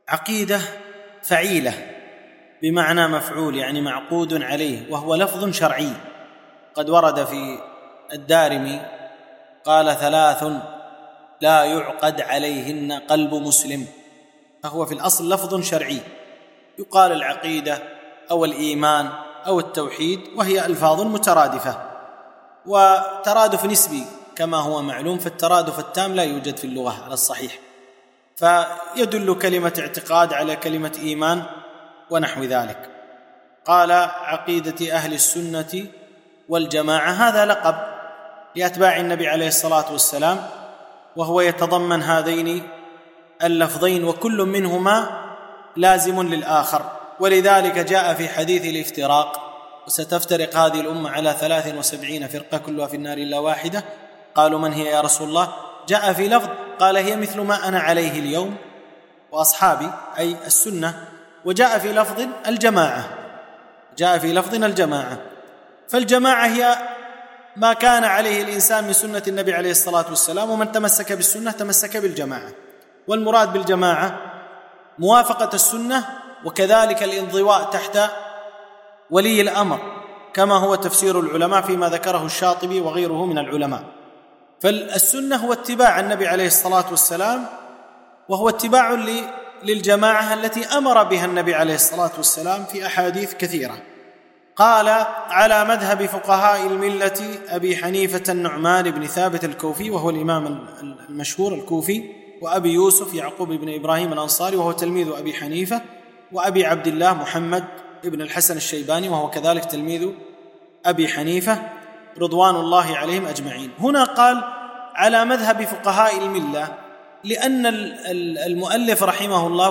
عقيدة فعيلة بمعنى مفعول، يعني معقود عليه، وهو لفظ شرعي قد ورد في الدارمي قال 3 لا يعقد عليهن قلب مسلم، فهو في الأصل لفظ شرعي يقال العقيدة أو الإيمان أو التوحيد، وهي ألفاظ مترادفة وترادف نسبي كما هو معلوم، فالترادف التام لا يوجد في اللغة على الصحيح، فيدل كلمة اعتقاد على كلمة إيمان ونحو ذلك. قال عقيدة أهل السنة والجماعة، هذا لقب لأتباع النبي عليه الصلاة والسلام، وهو يتضمن هذين اللفظين وكل منهما لازم للآخر، ولذلك جاء في حديث الافتراق: وستفترق هذه الأمة على 73 فرقة كلها في النار إلا واحدة. قالوا من هي يا رسول الله؟ جاء في لفظ قال هي مثل ما أنا عليه اليوم وأصحابي، أي السنة. وجاء في لفظ الجماعة، جاء في لفظ الجماعة، فالجماعة هي ما كان عليه الإنسان من سنة النبي عليه الصلاة والسلام، ومن تمسك بالسنة تمسك بالجماعة. والمراد بالجماعة موافقة السنة، وكذلك الانضواء تحت ولي الأمر، كما هو تفسير العلماء فيما ذكره الشاطبي وغيره من العلماء. فالسنة هو اتباع النبي عليه الصلاة والسلام، وهو اتباع للجماعة التي أمر بها النبي عليه الصلاة والسلام في أحاديث كثيرة. قال على مذهب فقهاء الملة أبي حنيفة النعمان بن ثابت الكوفي، وهو الإمام المشهور الكوفي، وأبي يوسف يعقوب بن إبراهيم الأنصاري وهو تلميذ أبي حنيفة، وأبي عبد الله محمد بن الحسن الشيباني وهو كذلك تلميذ أبي حنيفة رضوان الله عليهم أجمعين. هنا قال على مذهب فقهاء الملة لأن المؤلف رحمه الله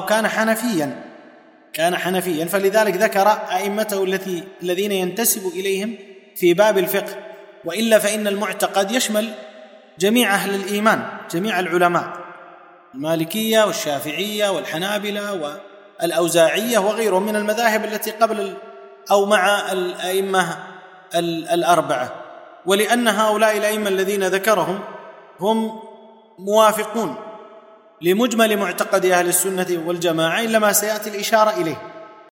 كان حنفيا، فلذلك ذكر أئمته الذين ينتسب إليهم في باب الفقه، وإلا فإن المعتقد يشمل جميع أهل الإيمان، جميع العلماء، المالكية والشافعية والحنابلة والأوزاعية وغيرهم من المذاهب التي قبل أو مع الأئمة الأربعة. ولأن هؤلاء الأئمة الذين ذكرهم هم موافقون لمجمل معتقد أهل السنة والجماعة، إلا ما سيأتي الإشارة إليه.